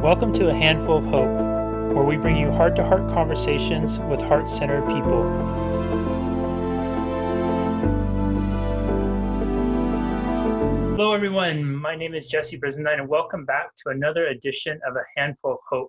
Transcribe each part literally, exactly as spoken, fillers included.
Welcome to A Handful of Hope, where we bring you heart-to-heart conversations with heart-centered people. Hello, everyone. My name is Jesse Brizendine, and welcome back to another edition of A Handful of Hope.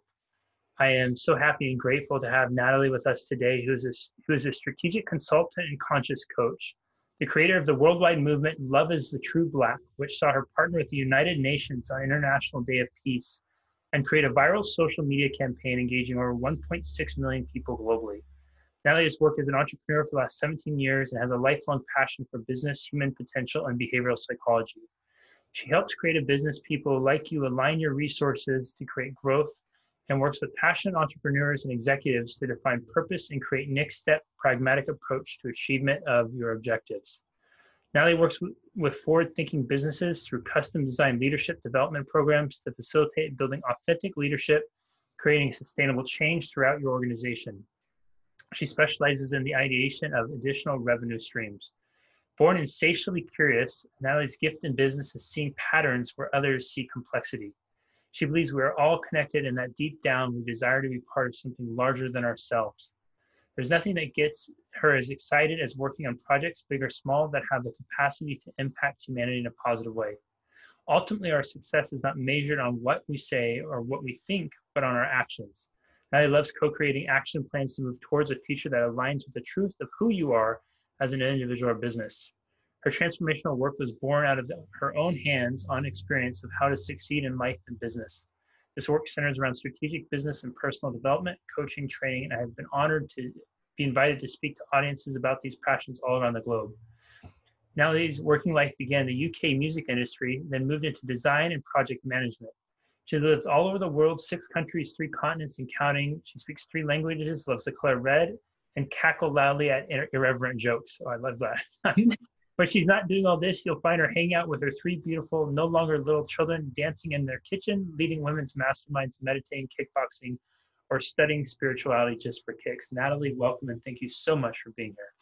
I am so happy and grateful to have Natalie with us today, who is a, who is a strategic consultant and conscious coach, the creator of the worldwide movement Love is the True Black, which saw her partner with the United Nations on International Day of Peace and create a viral social media campaign engaging over one point six million people globally. Natalie has worked as an entrepreneur for the last seventeen years and has a lifelong passion for business, human potential, and behavioral psychology. She helps creative business people like you align your resources to create growth and works with passionate entrepreneurs and executives to define purpose and create next step pragmatic approach to achievement of your objectives. Natalie works with forward-thinking businesses through custom-designed leadership development programs to facilitate building authentic leadership, creating sustainable change throughout your organization. She specializes in the ideation of additional revenue streams. Born insatiably curious, Natalie's gift in business is seeing patterns where others see complexity. She believes we are all connected and that deep down we desire to be part of something larger than ourselves. There's nothing that gets her as excited as working on projects, big or small, that have the capacity to impact humanity in a positive way. Ultimately, our success is not measured on what we say or what we think, but on our actions. Natalie loves co-creating action plans to move towards a future that aligns with the truth of who you are as an individual or business. Her transformational work was born out of the, her own hands-on experience of how to succeed in life and business. This work centers around strategic business and personal development, coaching, training, and I have been honored to be invited to speak to audiences about these passions all around the globe. Natalie's working life began in the U K music industry, then moved into design and project management. She lives all over the world, six countries, three continents, and counting. She speaks three languages, loves the color red, and cackle loudly at irreverent jokes. Oh, I love that. But she's not doing all this. You'll find her hanging out with her three beautiful, no longer little children, dancing in their kitchen, leading women's masterminds, meditating, kickboxing, or studying spirituality just for kicks. Natalie, welcome, and thank you so much for being here.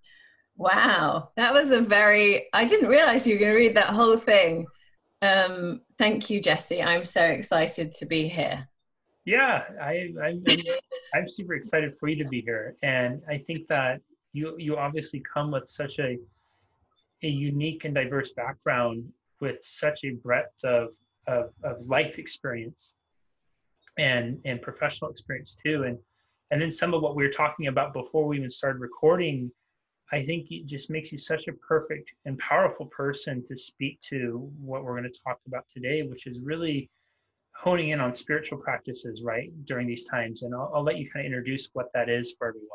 Wow, that was a very, I didn't realize you were going to read that whole thing. Um, thank you, Jesse. I'm so excited to be here. Yeah, I, I'm, I'm, I'm super excited for you to be here. And I think that you, you obviously come with such a a unique and diverse background with such a breadth of, of, of life experience and, and professional experience too. And, and then some of what we were talking about before we even started recording, I think it just makes you such a perfect and powerful person to speak to what we're going to talk about today, which is really honing in on spiritual practices, right, during these times. And I'll, I'll let you kind of introduce what that is for everyone.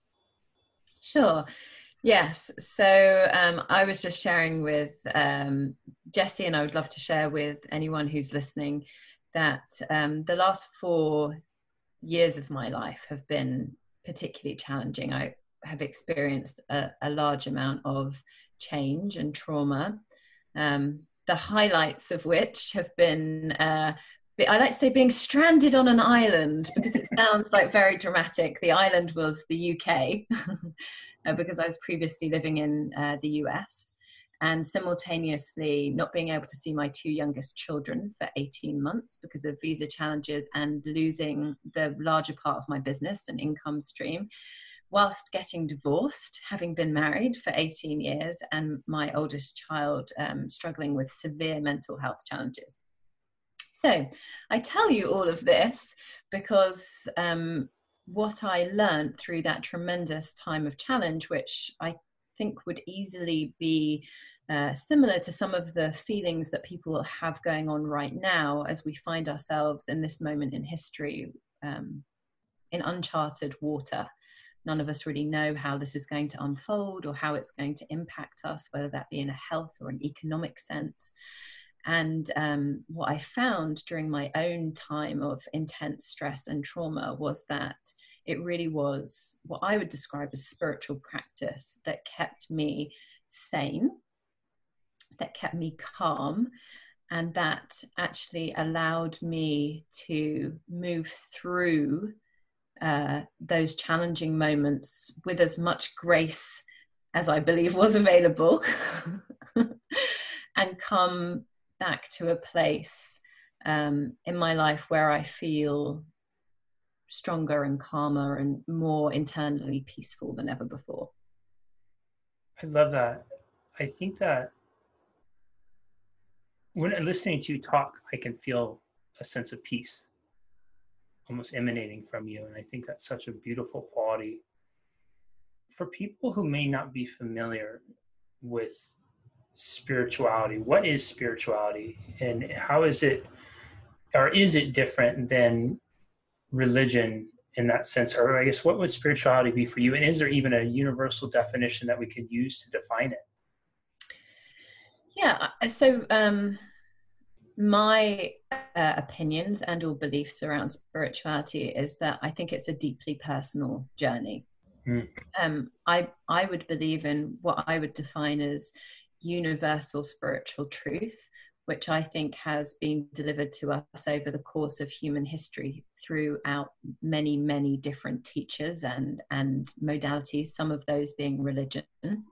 Sure. Yes. So um, I was just sharing with um, Jesse, and I would love to share with anyone who's listening, that um, the last four years of my life have been particularly challenging. I have experienced a, a large amount of change and trauma, um, the highlights of which have been, uh, I like to say, being stranded on an island, because it sounds like very dramatic. The island was the U K. Uh, because I was previously living in uh, the U S, and simultaneously not being able to see my two youngest children for eighteen months because of visa challenges and losing the larger part of my business and income stream, whilst getting divorced, having been married for eighteen years, and my oldest child um, struggling with severe mental health challenges. So I tell you all of this because um, what I learned through that tremendous time of challenge, which I think would easily be uh, similar to some of the feelings that people have going on right now as we find ourselves in this moment in history um, in uncharted water. None of us really know how this is going to unfold or how it's going to impact us, whether that be in a health or an economic sense. And um, what I found during my own time of intense stress and trauma was that it really was what I would describe as spiritual practice that kept me sane, that kept me calm, and that actually allowed me to move through uh, those challenging moments with as much grace as I believe was available and come back to a place um, in my life where I feel stronger and calmer and more internally peaceful than ever before. I love that. I think that when I'm listening to you talk, I can feel a sense of peace almost emanating from you. And I think that's such a beautiful quality. For people who may not be familiar with spirituality, what is spirituality and how is it, or is it different than religion in that sense? Or I guess, what would spirituality be for you? And is there even a universal definition that we could use to define it? Yeah, so um, my uh, opinions and or beliefs around spirituality is that I think it's a deeply personal journey. Mm. Um, I I would believe in what I would define as universal spiritual truth, which I think has been delivered to us over the course of human history throughout many, many different teachers and, and modalities, some of those being religion.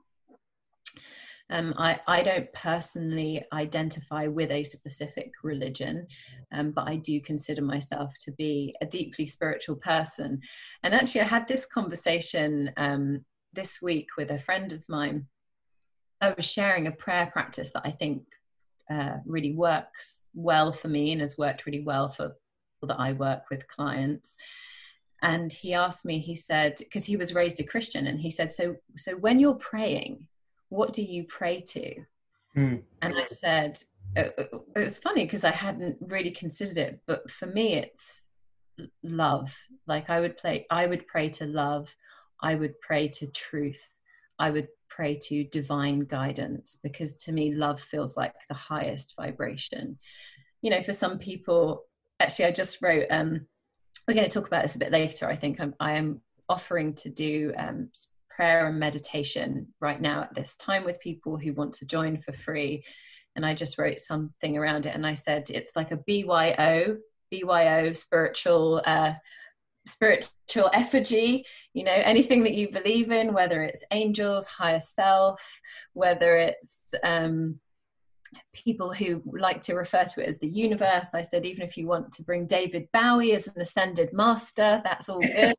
Um, I, I don't personally identify with a specific religion, um, but I do consider myself to be a deeply spiritual person. And actually, I had this conversation um, this week with a friend of mine. I was sharing a prayer practice that I think uh, really works well for me and has worked really well for people that I work with, clients. And he asked me, he said, because he was raised a Christian, and he said, so, so when you're praying, what do you pray to? Mm. And I said, it, it's funny because I hadn't really considered it, but for me, it's love. Like I would play, I would pray to love. I would pray to truth. I would pray to divine guidance, because to me, love feels like the highest vibration. You know, for some people, actually, I just wrote, um, we're going to talk about this a bit later. I think I'm, I am offering to do um, prayer and meditation right now at this time with people who want to join for free. And I just wrote something around it. And I said, it's like a B Y O, B Y O spiritual, uh, spiritual effigy, you know, anything that you believe in, whether it's angels, higher self, whether it's um, people who like to refer to it as the universe. I said, even if you want to bring David Bowie as an ascended master, that's all good.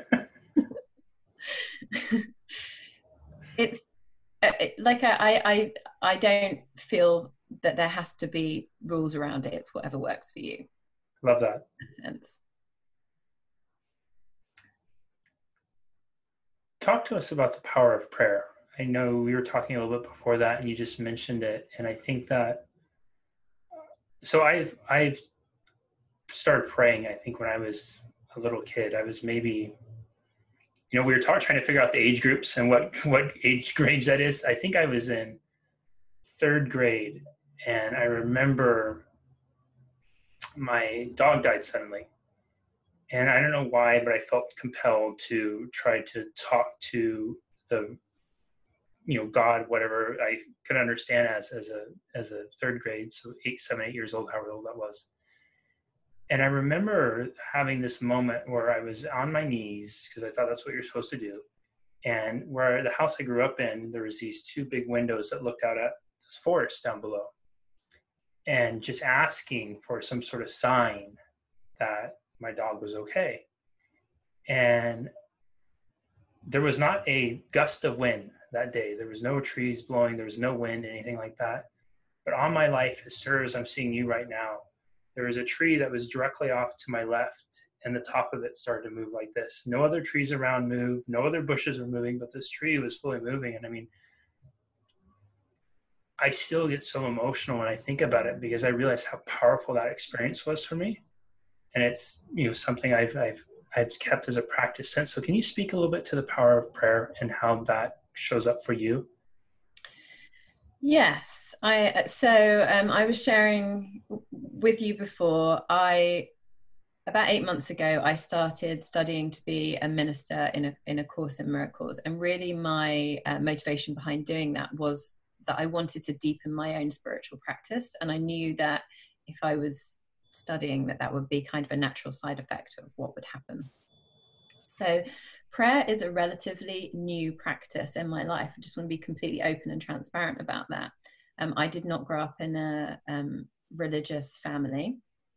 It's it, like I, I I don't feel that there has to be rules around it. It's whatever works for you. Love that. Talk to us about the power of prayer. I know we were talking a little bit before that, and you just mentioned it, and I think that. So I've I've started praying. I think when I was a little kid, I was maybe. You know, we were talk, trying to figure out the age groups and what, what age range that is. I think I was in third grade, and I remember my dog died suddenly. And I don't know why, but I felt compelled to try to talk to the, you know, God, whatever I could understand as, as a, as a third grade. So eight, seven, eight years old, however old that was. And I remember having this moment where I was on my knees, because I thought that's what you're supposed to do. And where the house I grew up in, there was these two big windows that looked out at this forest down below. And just asking for some sort of sign that my dog was okay. And there was not a gust of wind that day. There was no trees blowing. There was no wind, anything like that. But on my life, as sure as I'm seeing you right now, there was a tree that was directly off to my left, and the top of it started to move like this. No other trees around moved. No other bushes were moving, but this tree was fully moving. And I mean, I still get so emotional when I think about it, because I realize how powerful that experience was for me. And it's, you know, something I've, I've, I've kept as a practice since. So can you speak a little bit to the power of prayer and how that shows up for you? Yes, I so um, I was sharing with you before. I about eight months ago, I started studying to be a minister in a in a course in miracles, and really my uh, motivation behind doing that was that I wanted to deepen my own spiritual practice, and I knew that if I was studying, that that would be kind of a natural side effect of what would happen. So. Prayer is a relatively new practice in my life. I just want to be completely open and transparent about that. Um, I did not grow up in a um, religious family.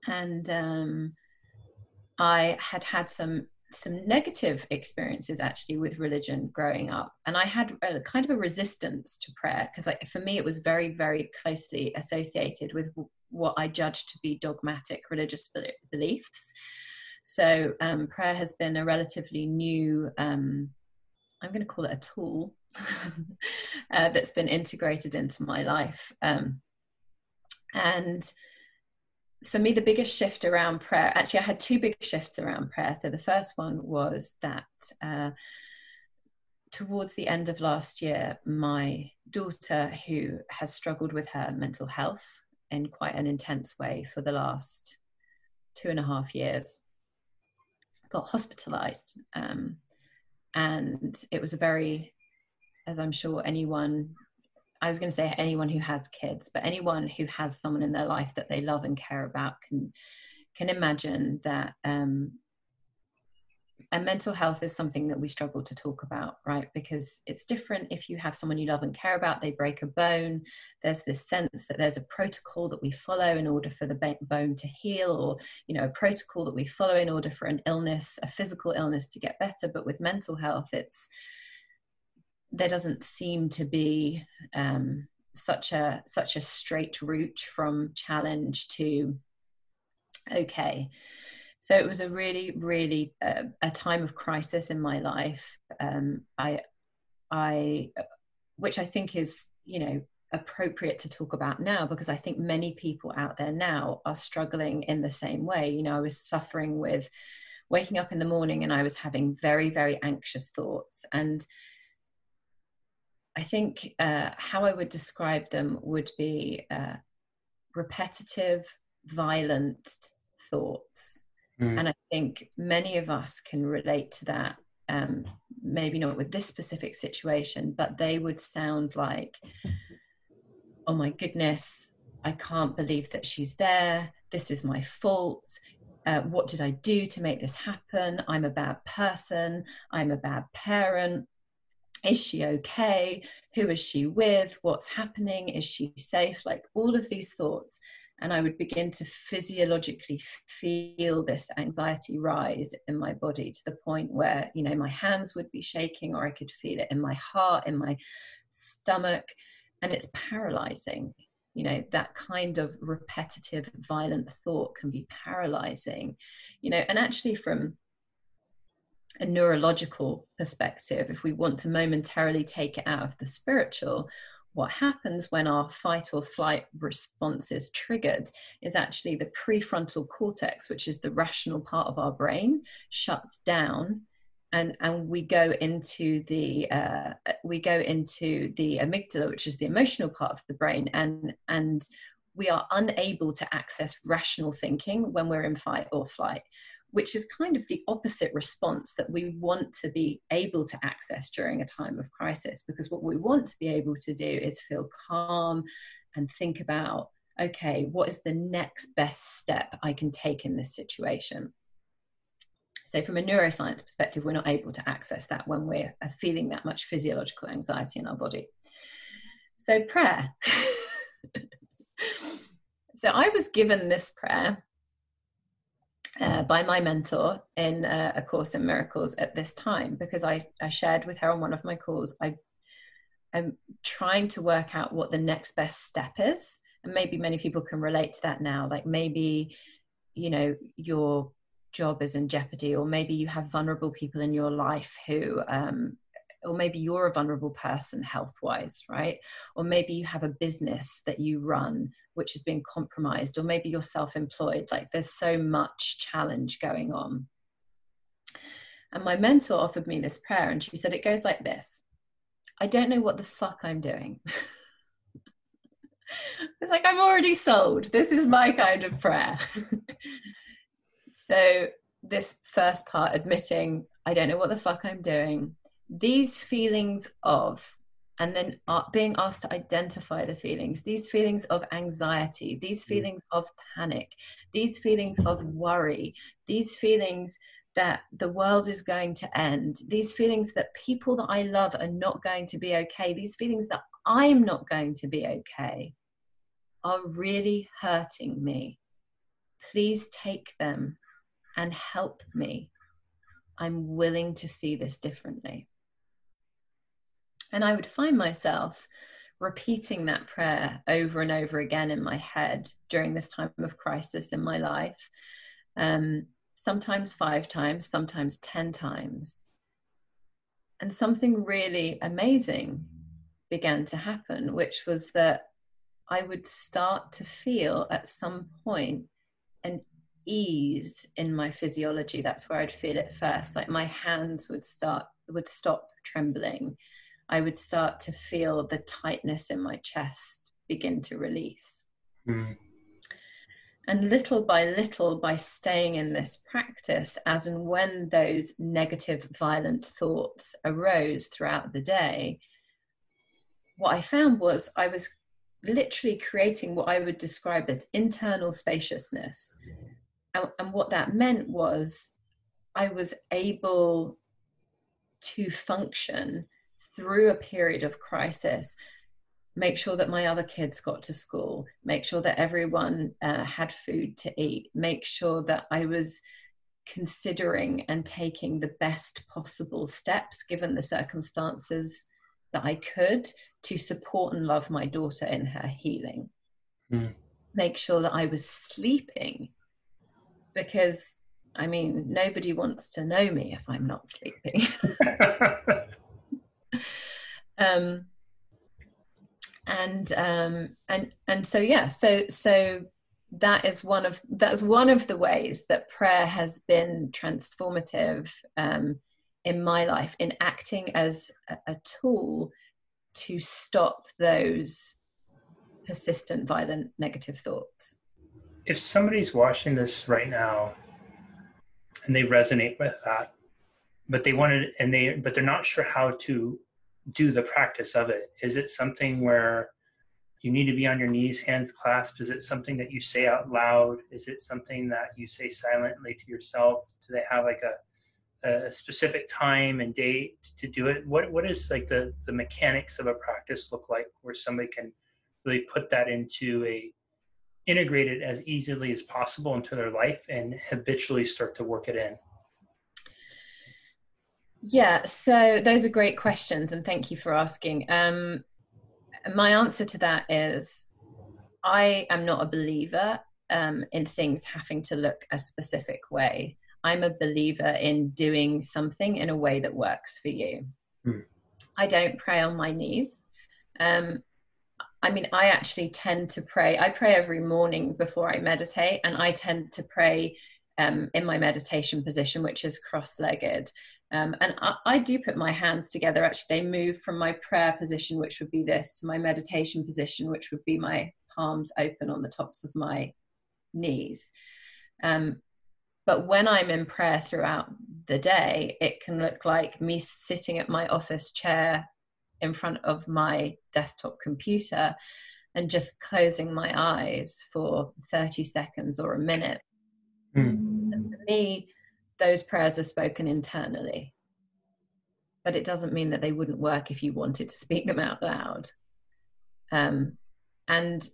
And um, I had had some some negative experiences actually with religion growing up, and I had a kind of a resistance to prayer because for me it was very, very closely associated with what I judged to be dogmatic religious beliefs. So um, prayer has been a relatively new, um, I'm going to call it a tool uh, that's been integrated into my life. Um, and for me, the biggest shift around prayer, actually, I had two big shifts around prayer. So the first one was that uh, towards the end of last year, my daughter, who has struggled with her mental health in quite an intense way for the last two and a half years, got hospitalized. Um, and it was a very, as I'm sure anyone, I was going to say anyone who has kids, but anyone who has someone in their life that they love and care about can can imagine that um, and mental health is something that we struggle to talk about, right? Because it's different if you have someone you love and care about, they break a bone, there's this sense that there's a protocol that we follow in order for the bone to heal, or, you know, a protocol that we follow in order for an illness, a physical illness, to get better. But with mental health, it's there doesn't seem to be um, such a such a straight route from challenge to okay. So it was a really, really uh, a time of crisis in my life. Um, I, I, which I think is, you know, appropriate to talk about now, because I think many people out there now are struggling in the same way. You know, I was suffering with waking up in the morning and I was having very, very anxious thoughts. And I think uh, how I would describe them would be uh, repetitive, violent thoughts. Mm. And I think many of us can relate to that, um, maybe not with this specific situation, but they would sound like, oh my goodness, I can't believe that she's there. This is my fault. Uh, what did I do to make this happen? I'm a bad person. I'm a bad parent. Is she okay? Who is she with? What's happening? Is she safe? Like all of these thoughts. And I would begin to physiologically feel this anxiety rise in my body to the point where, you know, my hands would be shaking, or I could feel it in my heart, in my stomach. And it's paralyzing. You know, that kind of repetitive, violent thought can be paralyzing, you know, and actually from a neurological perspective, if we want to momentarily take it out of the spiritual, what happens when our fight or flight response is triggered is actually the prefrontal cortex, which is the rational part of our brain, shuts down, and and we go into the uh, we go into the amygdala, which is the emotional part of the brain, and and we are unable to access rational thinking when we're in fight or flight, which is kind of the opposite response that we want to be able to access during a time of crisis. Because what we want to be able to do is feel calm and think about, okay, what is the next best step I can take in this situation? So from a neuroscience perspective, we're not able to access that when we're feeling that much physiological anxiety in our body. So prayer. So I was given this prayer Uh, by my mentor in uh, A Course in Miracles at this time, because I, I shared with her on one of my calls, I, I'm trying to work out what the next best step is. And maybe many people can relate to that now. Like maybe, you know, your job is in jeopardy, or maybe you have vulnerable people in your life who, um, or maybe you're a vulnerable person health-wise, right? Or maybe you have a business that you run which has been compromised, or maybe you're self-employed. Like there's so much challenge going on. And my mentor offered me this prayer, and she said, it goes like this: I don't know what the fuck I'm doing. It's like, I'm already sold. This is my kind of prayer. So this first part, admitting, I don't know what the fuck I'm doing, these feelings of, and then being asked to identify the feelings, these feelings of anxiety, these feelings of panic, these feelings of worry, these feelings that the world is going to end, these feelings that people that I love are not going to be okay, these feelings that I'm not going to be okay, are really hurting me. Please take them and help me. I'm willing to see this differently. And I would find myself repeating that prayer over and over again in my head during this time of crisis in my life. Um, sometimes five times, sometimes ten times. And something really amazing began to happen, which was that I would start to feel at some point an ease in my physiology. That's where I'd feel it first. Like my hands would start, would stop trembling. I would start to feel the tightness in my chest begin to release. Mm. And little by little, by staying in this practice, as and when those negative, violent thoughts arose throughout the day, what I found was I was literally creating what I would describe as internal spaciousness. And, and what that meant was I was able to function through a period of crisis, make sure that my other kids got to school, make sure that everyone uh, had food to eat, make sure that I was considering and taking the best possible steps, given the circumstances, that I could, to support and love my daughter in her healing. Mm. Make sure that I was sleeping, because, I mean, nobody wants to know me if I'm not sleeping. um, and um, and and so yeah, so so that is one of that's one of the ways that prayer has been transformative um, in my life, in acting as a, a tool to stop those persistent, violent, negative thoughts. If somebody's watching this right now and they resonate with that, but they wanted, and they, but they're not sure how to do the practice of it. Is it something where you need to be on your knees, hands clasped? Is it something that you say out loud? Is it something that you say silently to yourself? Do they have like a, a specific time and date to do it? What, what is like the, the mechanics of a practice look like where somebody can really put that into a, integrate it as easily as possible into their life and habitually start to work it in? Yeah, so those are great questions, and thank you for asking. Um, my answer to that is I am not a believer um, in things having to look a specific way. I'm a believer in doing something in a way that works for you. Hmm. I don't pray on my knees. Um, I mean, I actually tend to pray. I pray every morning before I meditate, and I tend to pray um, in my meditation position, which is cross-legged. Um, and I, I do put my hands together. Actually, they move from my prayer position, which would be this, to my meditation position, which would be my palms open on the tops of my knees. Um, but when I'm in prayer throughout the day, it can look like me sitting at my office chair in front of my desktop computer and just closing my eyes for thirty seconds or a minute. Mm. And for me, those prayers are spoken internally, but it doesn't mean that they wouldn't work if you wanted to speak them out loud. Um, and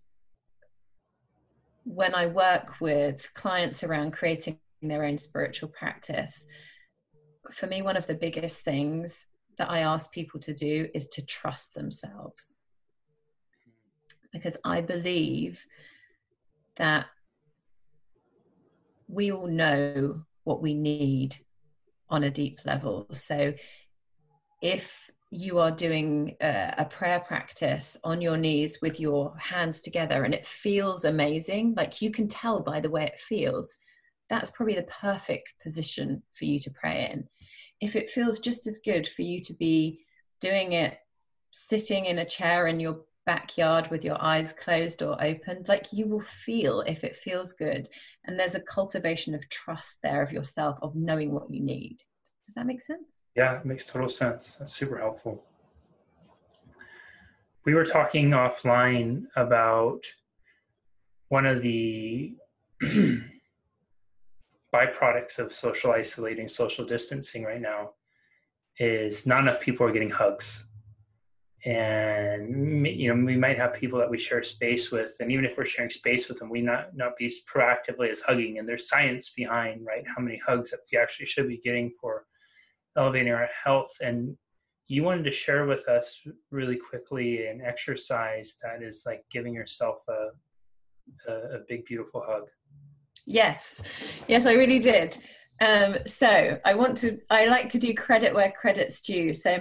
when I work with clients around creating their own spiritual practice, for me, one of the biggest things that I ask people to do is to trust themselves. Because I believe that we all know what we need on a deep level. So if you are doing a, a prayer practice on your knees with your hands together and it feels amazing, like you can tell by the way it feels, that's probably the perfect position for you to pray in. If it feels just as good for you to be doing it sitting in a chair in your backyard with your eyes closed or opened, like you will feel if it feels good. And there's a cultivation of trust there of yourself, of knowing what you need. Does that make sense? Yeah, it makes total sense. That's super helpful. We were talking offline about one of the byproducts of social isolating, social distancing right now is not enough people are getting hugs. And, you know, we might have people that we share space with, and even if we're sharing space with them, we not not be as proactively as hugging. And there's science behind, right, how many hugs that we actually should be getting for elevating our health. And you wanted to share with us really quickly an exercise that is like giving yourself a, a, a big, beautiful hug. Yes, yes, I really did. Um, so I want to, I like to do credit where credit's due. So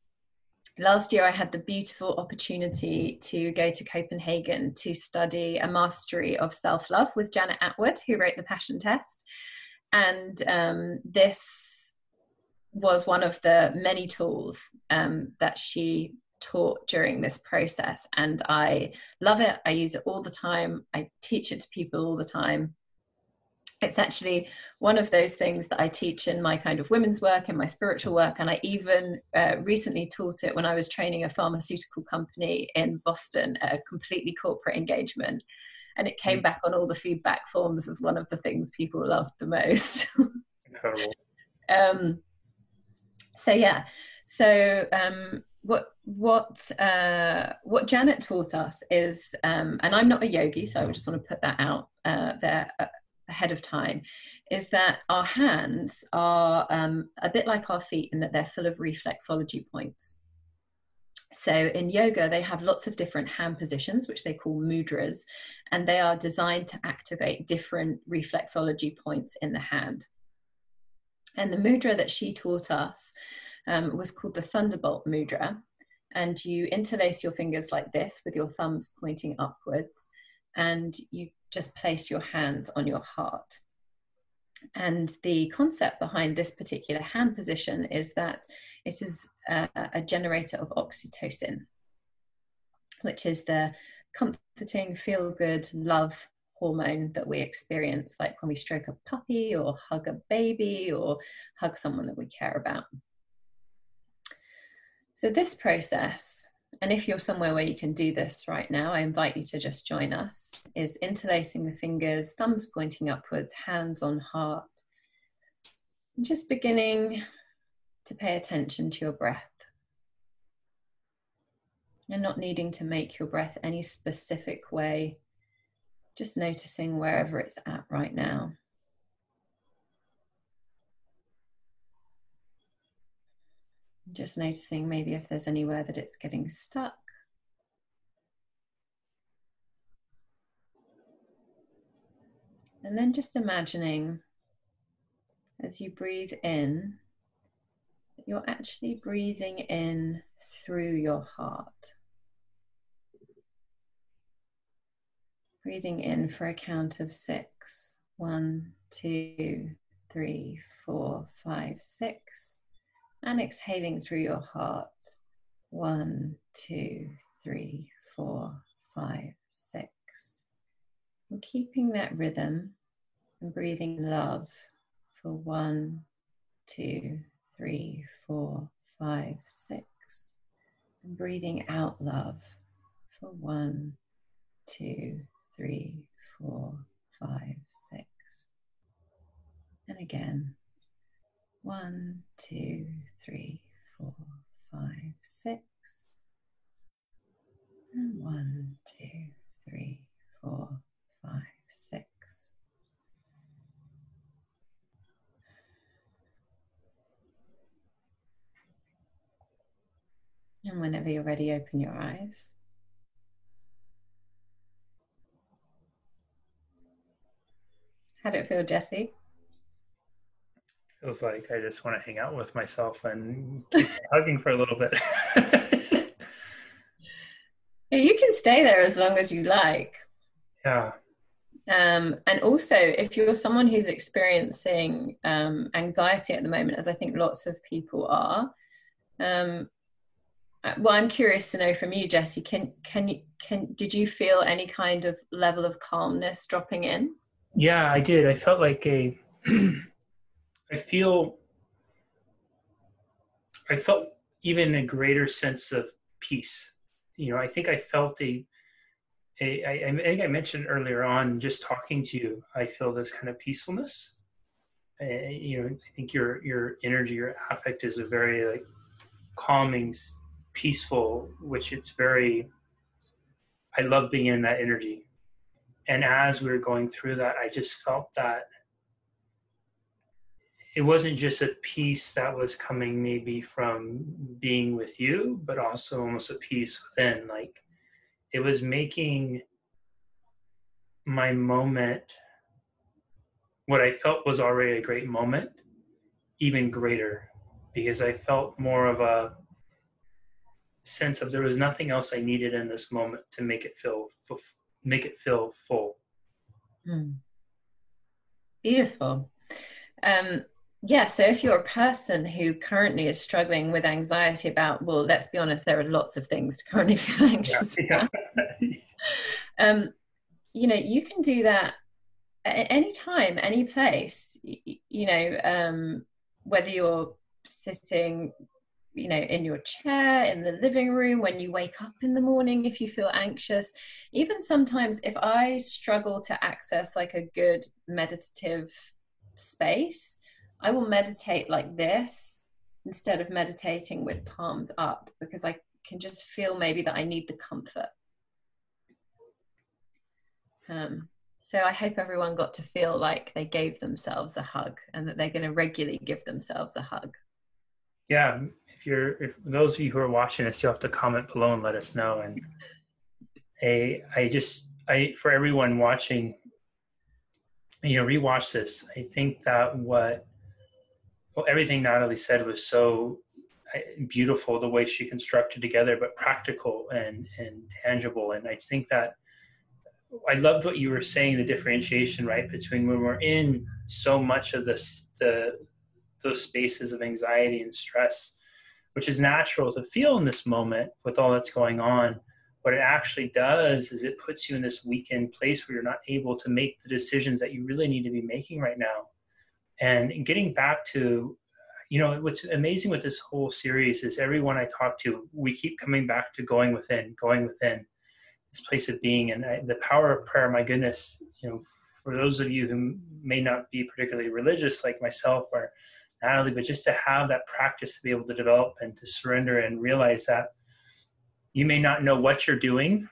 last year I had the beautiful opportunity to go to Copenhagen to study a mastery of self-love with Janet Attwood, who wrote the Passion Test. And um, this was one of the many tools um, that she taught during this process. And I love it. I use it all the time. I teach it to people all the time. It's actually one of those things that I teach in my kind of women's work and my spiritual work. And I even uh, recently taught it when I was training a pharmaceutical company in Boston at a completely corporate engagement. And it came back on all the feedback forms as one of the things people loved the most. Incredible. um, so yeah, so um, what what uh, what Janet taught us is, um, and I'm not a yogi, so I just want to put that out uh, there uh, ahead of time, is that our hands are um, a bit like our feet in that they're full of reflexology points. So in yoga, they have lots of different hand positions, which they call mudras, and they are designed to activate different reflexology points in the hand. And the mudra that she taught us um, was called the Thunderbolt mudra. And you interlace your fingers like this with your thumbs pointing upwards, and you just place your hands on your heart. And the concept behind this particular hand position is that it is a, a generator of oxytocin, which is the comforting, feel-good love hormone that we experience, like when we stroke a puppy or hug a baby or hug someone that we care about. So this process, and if you're somewhere where you can do this right now, I invite you to just join us, is interlacing the fingers, thumbs pointing upwards, hands on heart. And just beginning to pay attention to your breath. You're not needing to make your breath any specific way, just noticing wherever it's at right now. Just noticing maybe if there's anywhere that it's getting stuck. And then just imagining as you breathe in, that you're actually breathing in through your heart. Breathing in for a count of six. One, two, three, four, five, six. And exhaling through your heart. One, two, three, four, five, six. And keeping that rhythm and breathing love for one, two, three, four, five, six. And breathing out love for one, two, three, four, five, six. And again. One, two, three, four, five, six. And one, two, three, four, five, six. And whenever you're ready, open your eyes. How'd it feel, Jesse? Feels like I just want to hang out with myself and keep hugging for a little bit. Yeah, you can stay there as long as you like. Yeah. Um, and also, if you're someone who's experiencing um, anxiety at the moment, as I think lots of people are, um, well, I'm curious to know from you, Jesse. Can can you can did you feel any kind of level of calmness dropping in? Yeah, I did. I felt like a. I feel. I felt even a greater sense of peace. You know, I think I felt a. a I, I think I mentioned earlier on, just talking to you, I feel this kind of peacefulness. Uh, you know, I think your your energy, your affect is a very like calming peaceful, which it's very, I love being in that energy. And as we were going through that, I just felt that it wasn't just a peace that was coming maybe from being with you, but also almost a peace within. Like, it was making my moment, what I felt was already a great moment, even greater, because I felt more of a sense of there was nothing else I needed in this moment to make it feel make it feel full. Mm. Beautiful. Um, yeah, so if you're a person who currently is struggling with anxiety about, well, let's be honest, there are lots of things to currently feel anxious yeah. about. um, you know, you can do that at any time, any place, you, you know, um, whether you're sitting, you know, in your chair, in the living room, when you wake up in the morning, if you feel anxious. Even sometimes if I struggle to access like a good meditative space, I will meditate like this instead of meditating with palms up, because I can just feel maybe that I need the comfort. Um, so I hope everyone got to feel like they gave themselves a hug, and that they're going to regularly give themselves a hug. Yeah, if you're, if those of you who are watching this, you'll have to comment below and let us know. And I, I just, I, for everyone watching, you know, rewatch this. I think that what, well, everything Natalie said was so beautiful, the way she constructed together, but practical and, and tangible. And I think that I loved what you were saying, the differentiation, right, between when we're in so much of this, the, those spaces of anxiety and stress, which is natural to feel in this moment with all that's going on. What it actually does is it puts you in this weakened place where you're not able to make the decisions that you really need to be making right now. And getting back to, you know, what's amazing with this whole series is everyone I talk to, we keep coming back to going within, going within this place of being. And I, the power of prayer, my goodness, you know, for those of you who may not be particularly religious like myself or Natalie, but just to have that practice to be able to develop and to surrender and realize that you may not know what you're doing,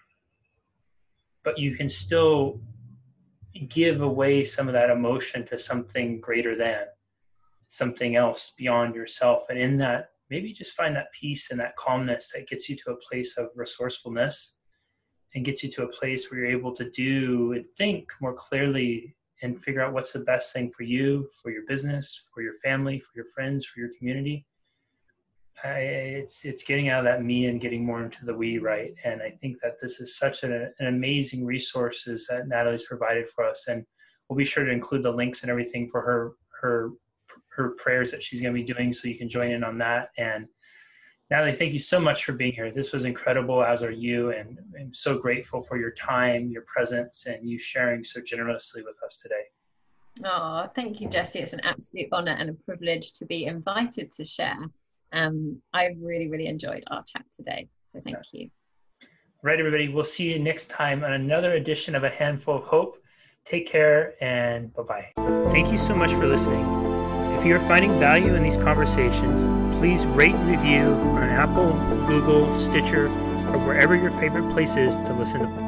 but you can still give away some of that emotion to something greater than, something else beyond yourself. And in that, maybe just find that peace and that calmness that gets you to a place of resourcefulness and gets you to a place where you're able to do and think more clearly and figure out what's the best thing for you, for your business, for your family, for your friends, for your community. I, it's it's getting out of that me and getting more into the we, right? And I think that this is such an, an amazing resources that Natalie's provided for us. And we'll be sure to include the links and everything for her her her prayers that she's going to be doing, so you can join in on that. And Natalie, thank you so much for being here. This was incredible, as are you, and I'm so grateful for your time, your presence, and you sharing so generously with us today. Oh, thank you, Jesse. It's an absolute honor and a privilege to be invited to share. Um, I've really, really enjoyed our chat today. So thank yeah. you. Right, everybody. We'll see you next time on another edition of A Handful of Hope. Take care and bye-bye. Thank you so much for listening. If you're finding value in these conversations, please rate and review on Apple, Google, Stitcher, or wherever your favorite place is to listen to